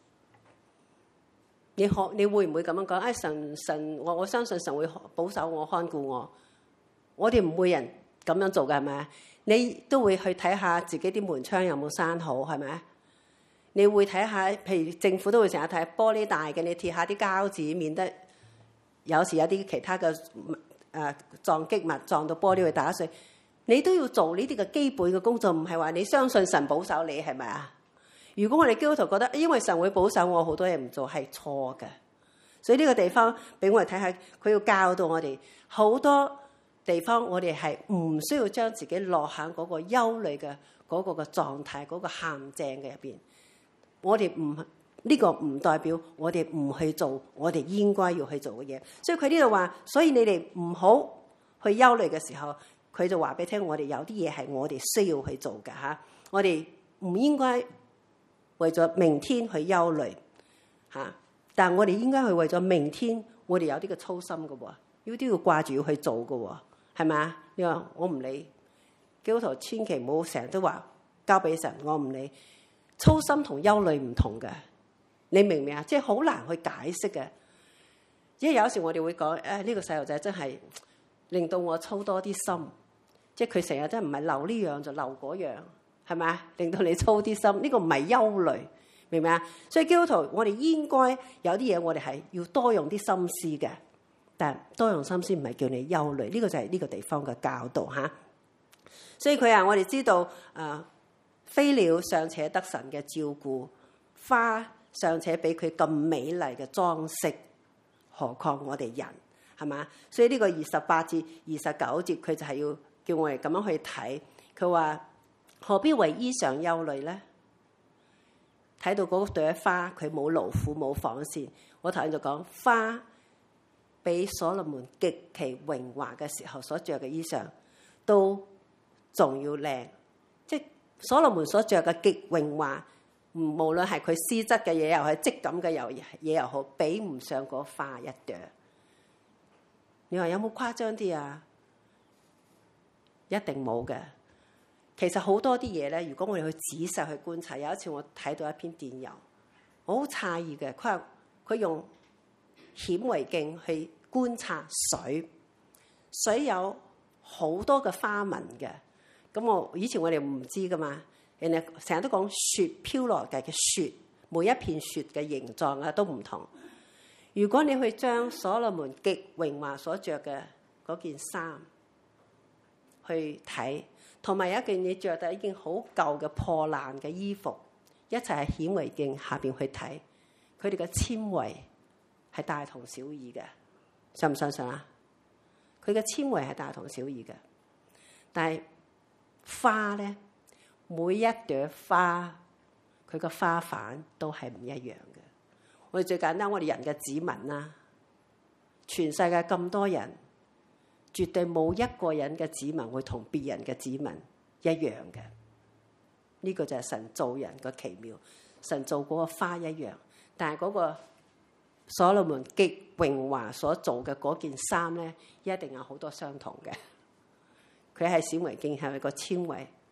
你會唔會咁樣講？神，我相信神會保守我、看顧我。我哋唔會人咁樣做嘅，係咪？你都會去睇下自己啲門窗有冇閂好，係咪？你會睇下，譬如政府都會成日睇玻璃大嘅，你貼下啲膠紙，免得有時有啲其他嘅撞擊物撞到玻璃會打碎。你都要做呢啲嘅基本嘅工作，唔係話你相信神保守你，係咪啊？如果我哋基督徒覺得因為神會保守我，好多嘢唔做，係錯嘅。所以呢個地方俾我哋睇下，佢要教導我哋好多地方，我哋係唔需要將自己落喺嗰個憂慮嘅嗰個嘅狀態、嗰個陷阱嘅入邊。我哋呢個唔代表我哋唔去做我哋應該要去做嘅嘢。所以佢呢度話，所以你哋唔好去憂慮嘅時候，佢就話俾你聽，我哋有啲嘢係我哋需要去做嘅我哋唔應該為咗明天去憂慮但係我哋應該去為咗明天，我哋有啲嘅操心嘅喎，有啲要掛住要去做嘅喎，係咪啊？你話我唔理，基督徒千祈唔好成日都話交俾神，我唔理。操心同憂慮唔同嘅，你明唔明啊？即係好難去解釋嘅。因為有時我哋會講，呢個細路仔真係令到我操多啲心，即係佢成日真係唔係漏呢樣就漏嗰樣，係咪啊？令到你操啲心，呢個唔係憂慮，明唔明啊？所以基督徒，我哋應該有啲嘢，我哋係要多用啲心思嘅，但係多用心思唔係叫你憂慮，呢個就係呢個地方嘅教導所以佢話我哋知道飛鳥尚且得神嘅照顧，花尚且俾佢咁美麗嘅裝飾，何況我哋人，係嘛？所以呢個28至29節，佢就係要叫我哋咁樣去睇。佢話何必為衣裳憂慮咧？睇到嗰朵花，佢冇勞苦冇紡線。我頭先就講花比所羅門極其榮華嘅時候所着嘅衣裳都仲要靚，即係所羅門所着嘅極榮華，無論係佢絲質嘅嘢又係質感嘅嘢又好，比唔上嗰花一朵。你話有冇誇張啲啊？一定冇嘅。其實好多啲嘢咧，如果我哋去仔細去觀察，有一次我睇到一篇電郵，我好詫異嘅。佢話佢用顯微鏡去觀察水，水有好多嘅花紋嘅。咁以前我哋唔知噶嘛，人哋成日都講雪飄落嘅雪，每一片雪嘅形狀都唔同。如果你去將所羅門極榮華所着嘅嗰件衫去睇，同埋有一件你着得已經好舊嘅破爛嘅衣服，一齊喺顯微鏡下邊去睇，佢哋嘅纖維係大同小異嘅，信唔相信啊？佢嘅纖維係大同小異嘅，但係花咧，每一朵花佢個花瓣都係唔一樣嘅。我哋最簡單，我哋人嘅指紋啦，全世界咁多人，絕對冇一個人嘅指紋會同別人嘅指紋一樣嘅。呢個就係神造人嘅奇妙。神做嗰個花一樣，但係嗰個所羅門極榮華所做嘅嗰件衫咧，一定有好多相同嘅。佢係顯微鏡係咪個纖維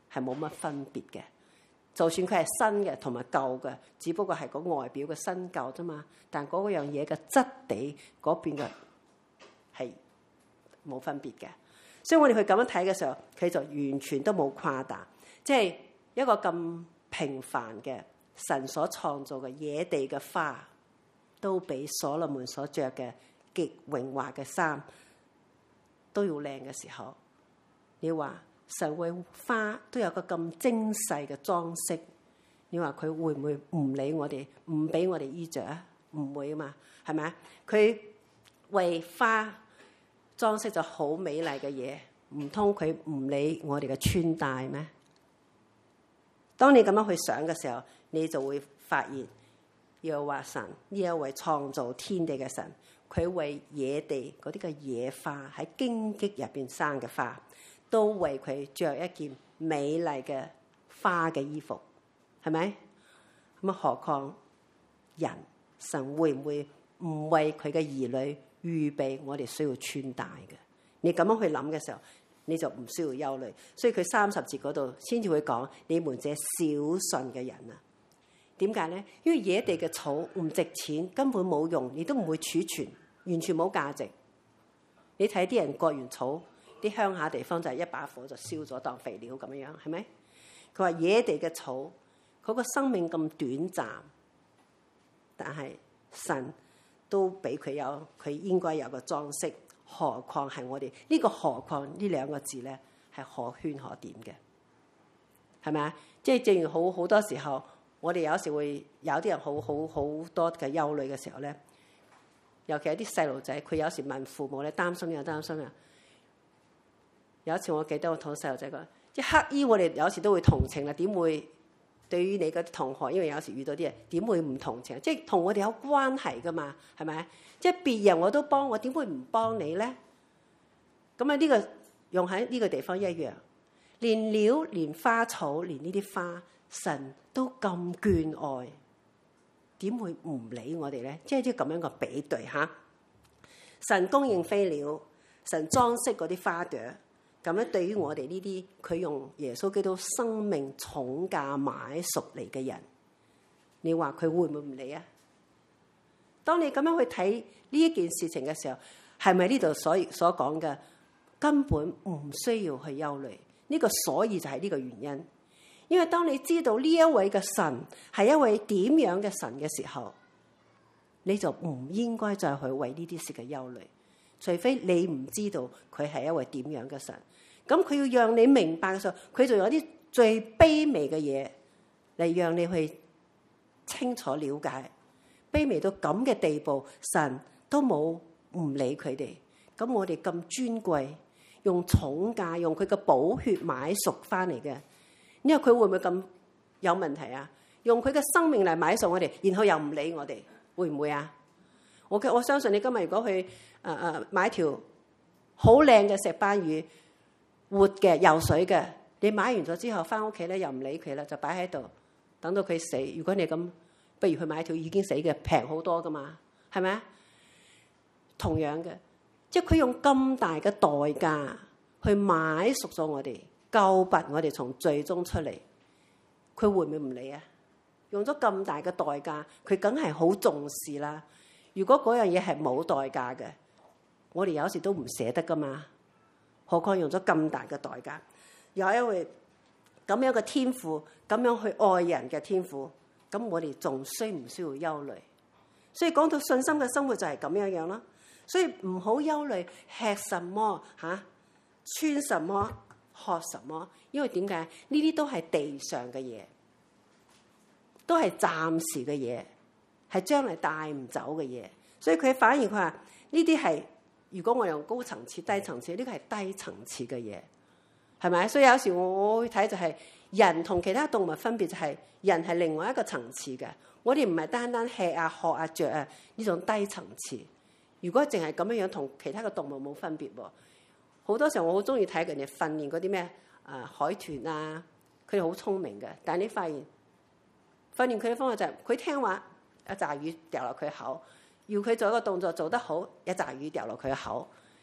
係冇乜分別嘅。就算佢係新嘅同埋舊嘅，只不過係個外表嘅新舊啫嘛。但嗰樣嘢嘅質地嗰邊嘅係冇分別嘅。所以我哋去咁樣睇嘅時候，佢就完全都冇誇大，即係一個咁平凡嘅神所創造嘅野地嘅花，都比所羅門所着嘅極榮華嘅衫都要靚嘅時候，你話神為花都有個咁精細嘅裝飾，你話佢會唔會唔理我哋，唔俾我哋衣着啊？唔會啊嘛，係咪啊？佢為花裝飾咗好美麗嘅嘢，唔通佢唔理我哋嘅穿戴咩？當你咁樣去想嘅時候，你就會發現，又話神呢一位創造天地嘅神，佢為野地嗰啲嘅野花喺荊棘入邊生嘅花，都為佢着一件美麗嘅花嘅衣服，係咪？咁啊，何況人，神會唔會唔為佢嘅兒女預備我哋需要穿戴嘅？你咁樣去諗嘅時候，你就唔需要憂慮。所以佢30節嗰度先至會講：你們這小信嘅人啊，點解咧？因為野地嘅草唔值錢，根本冇用，你都唔會儲存，完全冇價值。你睇啲人割完草，啲鄉下地方就係一把火就燒咗當肥料咁樣，係咪？佢話野地嘅草，佢個生命咁短暫，但係神都俾佢有佢應該有個裝飾，何況係我哋呢個何況呢兩個字咧，係可圈可點嘅，係咪啊？即係正如好多時候，我哋有時會有啲人好多嘅憂慮嘅時候咧，尤其係啲細路仔，佢有時問父母咧，擔心啊。有一次我記得我同細路仔講，即係乞衣，我哋有時都會同情啦，點會對於你嗰啲同學，因為有時遇到啲人點會唔同情？即係同我哋有關係噶嘛，係咪？即係別人我都幫，我點會唔幫你咧？咁啊，呢個用喺呢個地方一樣，連鳥、連花草、連呢啲花，神都咁眷愛，點會唔理我哋咧？即係啲咁樣嘅比對嚇。神供應飛鳥，神裝飾嗰啲花朵。咁咧，對於我哋呢啲佢用耶穌基督生命重價買贖嚟嘅人，你話佢會唔會唔理啊？當你咁樣去睇呢一件事情嘅時候，係咪呢度所講嘅根本唔需要去憂慮？呢個所以就係呢個原因。因為當你知道呢一位嘅神係一位點樣嘅神嘅時候，你就唔應該再去為呢啲事嘅憂慮。除非你唔知道佢係一位點樣嘅神，咁佢要讓你明白嘅時候，佢就有啲最卑微嘅嘢嚟讓你去清楚了解。卑微到咁嘅地步，神都冇唔理佢哋。咁我哋咁尊貴，用重價，用佢嘅寶血買贖翻嚟嘅，因為佢會唔會咁有問題啊？用佢嘅生命嚟買贖我哋，然後又唔理我哋，會唔會啊？我相信你今日如果去買條好靚嘅石斑魚，活嘅游水嘅，你買完咗之後翻屋企咧又唔理佢啦，就擺喺度等到佢死。如果你咁，不如去買條已經死嘅，平好多噶嘛，係咪啊？同樣嘅，即係佢用咁大嘅代價去買贖咗我哋，救拔我哋從罪中出嚟，佢會唔會唔理啊？用咗咁大嘅代價，佢梗係好重視啦。如果嗰樣嘢係冇代價嘅，我哋有時都唔捨得噶嘛。何況用咗咁大嘅代價，有一位咁樣嘅天父，咁樣去愛人嘅天父，咁我哋仲需唔需要憂慮？所以講到信心嘅生活就係咁樣樣啦。所以唔好憂慮吃什麼嚇，穿什麼，喝什麼，因為點解？呢啲都係地上嘅嘢，都係暫時嘅嘢。係將來帶唔走嘅嘢，所以佢反而佢話呢啲係，如果我用高層次、低層次，呢個係低層次嘅嘢，係咪？所以有時我會睇就係人同其他動物分別就係人係另外一個層次嘅，我哋唔係單單吃啊、喝啊、着啊呢種低層次。如果淨係咁樣樣，同其他嘅動物冇分別喎。好多時候我好中意睇人哋訓練嗰啲咩海豚啊，佢哋好聰明嘅，但係你發現訓練佢嘅方法就係佢聽話。一紮魚掉落佢口，要佢做一個動作做得好，一紮魚掉落佢口。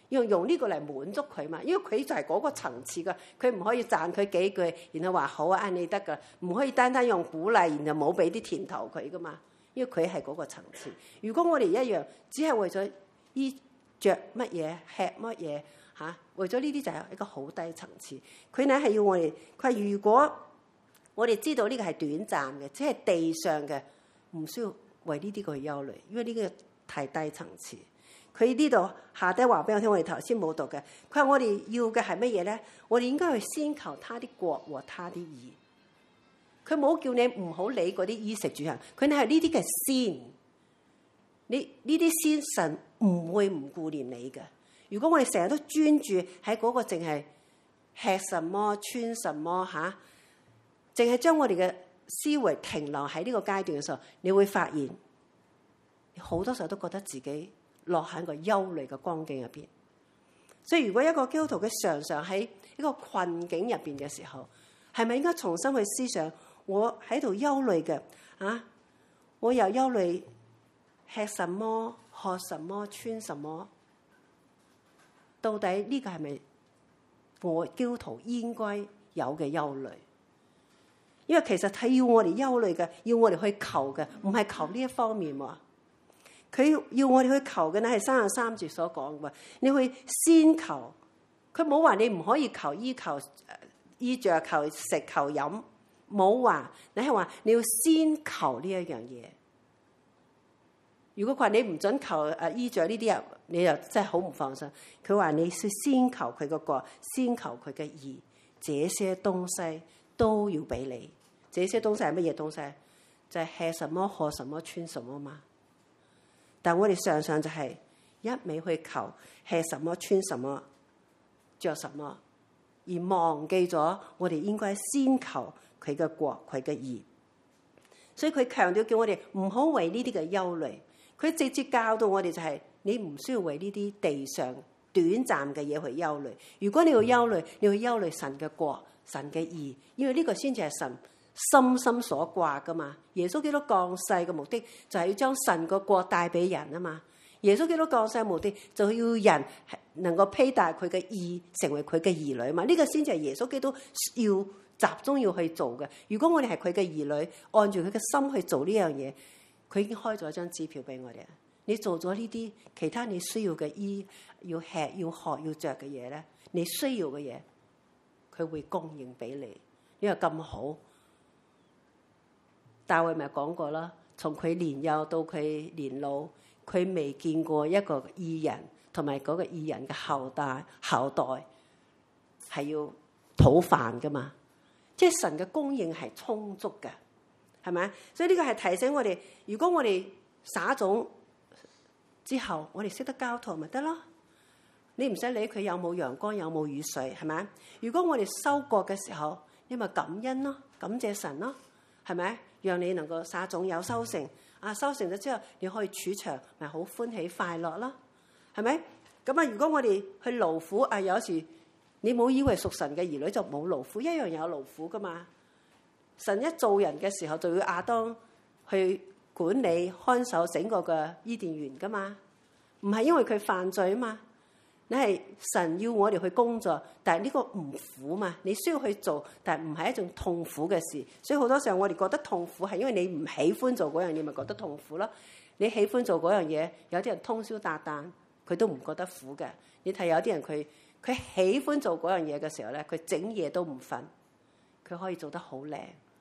要用呢個嚟滿足佢嘛，因為佢就係嗰個層次㗎，佢唔可以讚佢幾句，然後話好啊，你得㗎，唔可以單單用鼓勵，然後冇俾啲甜頭佢㗎嘛，因為佢係嗰個層次。如果我哋一樣，只係為咗衣着乜嘢、吃乜嘢嚇，為咗呢啲就係一個好低層次。佢呢係要我哋，佢話如果我哋知道呢個係短暫嘅，只係地上嘅，唔需要為呢啲個憂慮，因為呢個太低層次。佢呢度下低話俾我聽，我哋頭先冇讀嘅。佢話我哋要嘅係乜嘢咧？我哋應該去先求他啲國和他啲義。佢冇叫你唔好理嗰啲衣食住行，佢係呢啲嘅先。你呢啲先，神唔會唔顧念你嘅。如果我哋成日都專注喺嗰個淨係吃什麼穿什麼嚇，淨係將我哋嘅思維停留喺呢個階段嘅時候，你會發現好多時候都覺得自己落喺個憂慮嘅光景入邊。所以如果一個基督徒佢常常喺一個困境入邊嘅時候，係咪應該重新去思想？我喺度憂慮嘅啊，我又憂慮吃什麼、喝什麼、穿什麼，到底呢個係咪我基督徒應該有嘅憂慮？因為其實係要我哋憂慮嘅，要我哋去求嘅，唔係求呢一方面喎。佢要我哋去求嘅咧，係33節所講嘅，你去先求。佢冇話你唔可以求衣、求衣着、求食、求飲，冇話。你係話你要先求呢一樣嘢。如果佢話你唔准求衣着呢啲啊，你又真係好唔放心。佢話你先求佢個國，先求佢嘅義，這些東西都要俾你。這些東西係乜嘢東西？就係吃什麼、喝什麼、穿什麼嘛。但我哋常常就係一味去求吃什麼、穿什麼、着什麼，而忘記咗我哋應該先求佢嘅國、佢嘅義。所以佢強調叫我哋唔好為呢啲嘅憂慮。佢直接教導我哋就係你唔需要為呢啲地上短暫嘅嘢去憂慮。如果你要憂慮，你要憂慮神嘅國、神嘅義，因為呢個先至係神深深所掛噶嘛。耶穌基督降世嘅目的就係要將神個國帶俾人啊嘛。耶穌基督降世嘅目的就要人能夠披戴佢嘅義，成為佢嘅兒女嘛。呢個先至係耶穌基督要集中要去做嘅。如果我哋係佢嘅兒女，按住佢嘅心去做呢樣嘢，佢已經開咗一張支票俾我哋。你做咗呢啲其他你需要嘅衣、要吃、要喝、要着嘅嘢咧，你需要嘅嘢，佢會供應俾你。呢個咁好。大衛咪講過啦，從佢年幼到佢年老，佢未見過一個義人同埋嗰個義人嘅後代係要討飯噶嘛。即係神嘅供應係充足嘅，係咪？所以呢個係提醒我哋，如果我哋撒種之後，我哋識得交託咪得咯。你唔使理佢有冇陽光有冇雨水，係咪？如果我哋收割嘅時候，你咪感恩咯，感謝神咯，係咪？讓你能夠撒種有收成，收成咗之後，你可以儲場，咪好歡喜快樂咯，係咪？咁啊，如果我哋去勞苦，有時你冇以為屬神嘅兒女就冇勞苦，一樣有勞苦噶嘛。神一造人嘅時候，就要亞當去管理看守整個嘅伊甸園噶嘛，唔係因為佢犯罪啊嘛。你係神要我哋去工作，但係呢個唔苦嘛，你需要去做，但係唔係一種痛苦嘅事。所以好多時候我哋覺得痛苦係因為你唔喜歡做嗰樣嘢，咪覺得痛苦咯。你喜歡做嗰樣嘢，有啲人通宵達旦，佢都唔覺得苦嘅。你睇有啲人佢喜歡做嗰樣嘢嘅時候咧，佢整夜都唔瞓，佢可以做得好靚。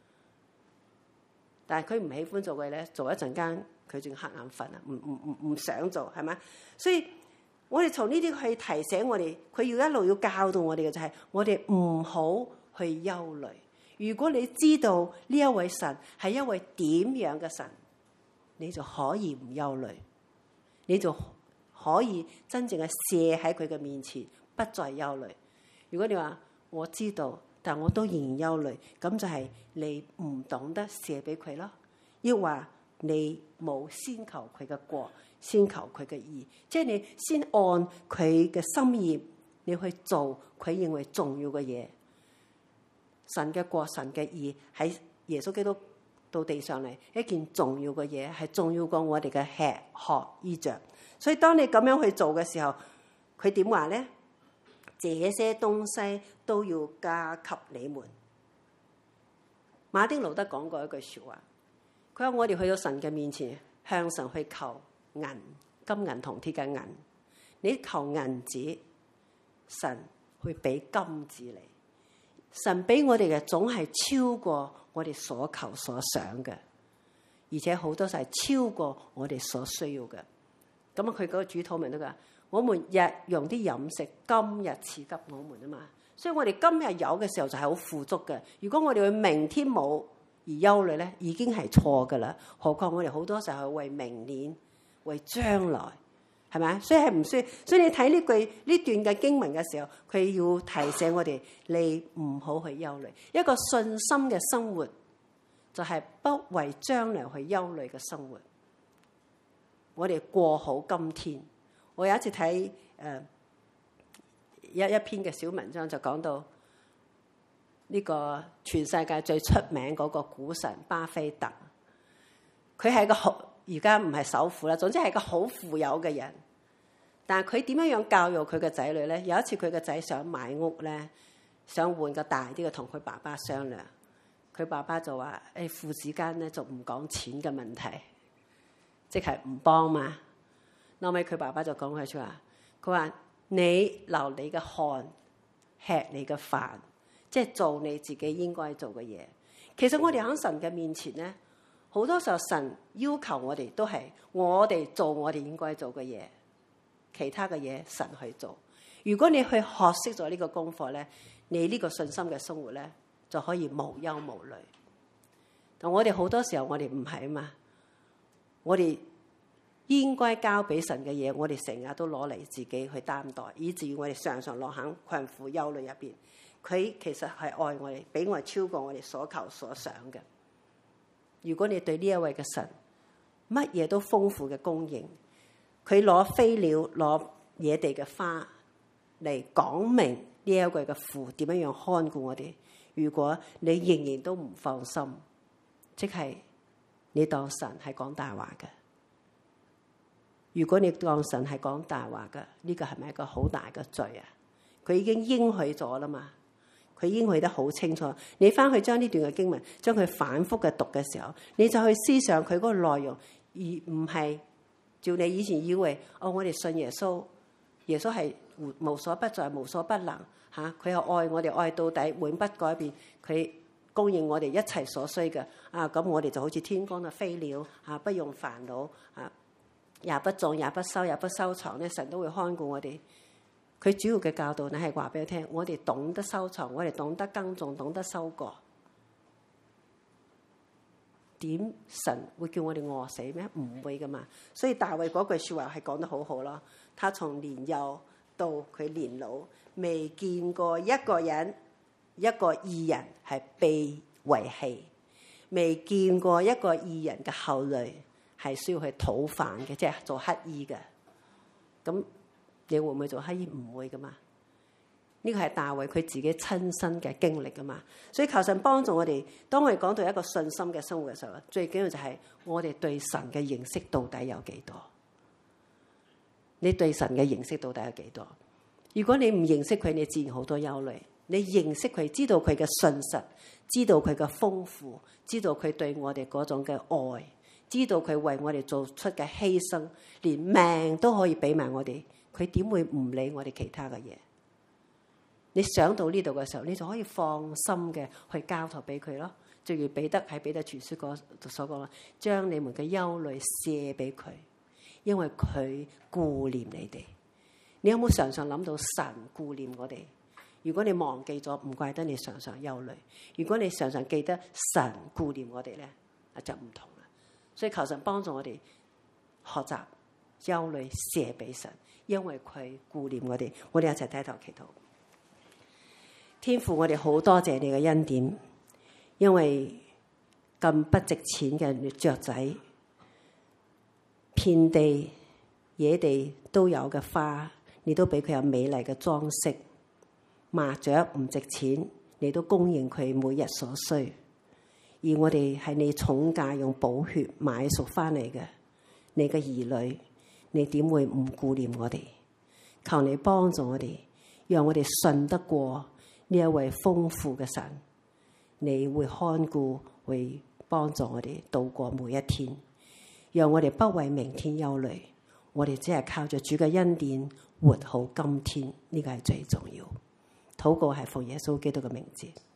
但係佢唔喜歡做嘅咧，做一陣間佢仲瞌眼瞓啊，唔想做，係咪？所以我哋從呢啲去提醒我哋，佢要一路要教導我哋嘅就係，我哋唔好去憂慮。如果你知道呢一位神係一位點樣嘅神，你就可以唔憂慮，你就可以真正嘅卸喺佢嘅面前，不再憂慮。如果你話我知道，但我都仍然憂慮，咁就係你唔懂得卸俾佢咯，抑或你冇先求佢嘅國，先求佢嘅義，即係你先按佢嘅心意，你去做佢認為重要嘅嘢。神嘅國、神嘅義喺耶穌基督到地上嚟，一件重要嘅嘢，係重要過我哋嘅吃喝衣着。所以當你咁樣去做嘅時候， 佢點話咧？這些東西都要加給你們。馬丁路德講過一句説話，佢話我哋去到神嘅面前，向神去求銀、金銀銅鐵嘅銀。你求銀子，神會俾金子你。神俾我哋嘅總係超過我哋所求所想嘅，而且好多時係超過我哋所需要嘅。咁啊，佢嗰個主禱文都話：我們日用啲飲食，今日賜給我們啊嘛。所以我哋今日有嘅時候就係好富足嘅。如果我哋會明天冇而憂慮咧，已經係錯噶啦。何況我哋好多時候係為明年、為將來，係咪？所以係唔需要。所以你睇呢段嘅經文嘅時候，佢要提醒我哋：你唔好去憂慮。一個信心嘅生活，就係不為將來去憂慮嘅生活。我哋過好今天。我有一次睇一篇嘅小文章，就講到呢個全世界最出名嗰個股神巴菲特，佢係個好，而家唔係首富啦，總之係個好富有嘅人。但係佢點樣教育佢嘅仔女咧？有一次佢嘅仔想買屋咧，想換個大啲嘅，同佢爸爸商量，佢爸爸就話：父子間咧就唔講錢嘅問題，即係唔幫嘛。後尾佢爸爸就講佢出話，佢話：你流你嘅汗，吃你嘅飯，即係做你自己應該做嘅嘢。其實我哋喺神嘅面前咧，好多時候神要求我哋都係我哋做我哋應該做嘅嘢，其他嘅嘢神去做。如果你去學識咗呢個功課咧，你呢個信心嘅生活咧就可以無憂無慮。但我哋好多時候我哋唔係啊嘛，我哋應該交俾神嘅嘢，我哋成日都攞嚟自己去擔待，以至於我哋常常落喺困苦憂慮入邊。佢其實係愛我哋，比我哋超過我哋所求所想嘅。如果你對呢一位嘅神乜嘢都豐富嘅供應，佢攞飛鳥、攞野地嘅花嚟講明呢一位嘅父點樣看顧我哋。如果你仍然都唔放心，即係你當神係講大話嘅。如果你當神係講大話嘅，呢個係咪一個好大嘅罪啊？佢已經應許咗啦嘛，佢應許得好清楚。你翻去將呢段嘅經文，將佢反覆嘅讀嘅時候，你就去思想佢嗰個內容，而唔係照你以前以為我哋信耶穌，耶穌係無所不在、無所不能嚇，佢又愛我哋愛到底，永不改變，佢供應我哋一切所需嘅啊！咁我哋就好似天空嘅飛鳥啊，不用煩惱啊。也不種，也不收，也不收藏咧，神都會看顧我哋。佢主要嘅教導，你係話俾佢聽，我哋懂得收藏，我哋懂得耕種，懂得收割。點神會叫我哋餓死咩？唔會噶嘛。所以大衛嗰句説話係講得好好咯。他從年幼到佢年老，未見過一個人，一個義人係被遺棄，未見過一個義人嘅後裔係需要去討飯嘅，即係做乞兒嘅。咁你會唔會做乞兒？唔會噶嘛。呢個係大衛佢自己親身嘅經歷噶嘛。所以求神幫助我哋，當我哋講到一個信心嘅生活嘅時候，最緊要就係我哋對神嘅認識到底有幾多？你對神嘅認識到底有幾多？如果你唔認識佢，你自然好多憂慮。你認識佢，知道佢嘅信實，知道佢嘅豐富，知道佢對我哋嗰種嘅愛，知道佢為我哋做出嘅犧牲，連命都可以俾埋我哋，佢點會唔理我哋其他嘅嘢？你想到呢度嘅時候，你就可以放心嘅去交託俾佢咯。正如彼得喺彼得前書所講啦，將你們嘅憂慮卸俾佢，因為佢顧念你哋。你有冇常常諗到神顧念我哋？如果你忘記咗，唔怪得你常常憂慮。如果你常常記得神顧念我哋咧，就唔同啦。所以求神幫助我哋學習憂慮卸俾神，因為佢顧念我哋。我哋一齊低頭祈禱。天父，我哋好多謝你嘅恩典，因為咁不值錢嘅雀仔，遍地野地都有嘅花，你都俾佢有美麗嘅裝飾。麻雀唔值錢，你都供應佢每日所需。而我哋係你重價用寶血買贖翻嚟嘅，你嘅兒女，你點會唔顧念我哋？ 求你幫助我哋，讓我哋信得過呢一位豐富嘅神，你會看顧，會幫助我哋度過每一天，讓我哋不為明天憂慮，我哋只係靠着主嘅恩典活好今天，呢個係最重要。禱告係奉耶穌基督嘅名字。